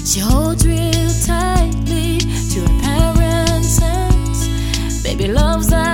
She holds real tightly to her parents' hands. Baby loves that.